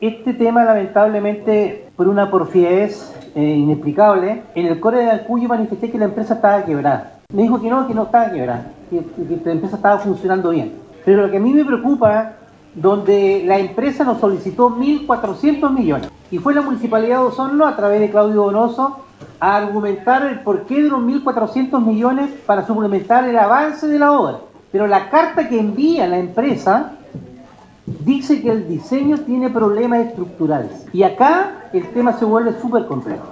Este tema, lamentablemente, por una porfiadez inexplicable, en el core de Alcuyo manifesté que la empresa estaba quebrada. Me dijo que no estaba quebrada, que la empresa estaba funcionando bien. Pero lo que a mí me preocupa, donde la empresa nos solicitó 1.400 millones, y fue la Municipalidad de Osorno, a través de Claudio Donoso, a argumentar el porqué de los 1.400 millones para suplementar el avance de la obra. Pero la carta que envía la empresa dice que el diseño tiene problemas estructurales. Y acá el tema se vuelve súper complejo.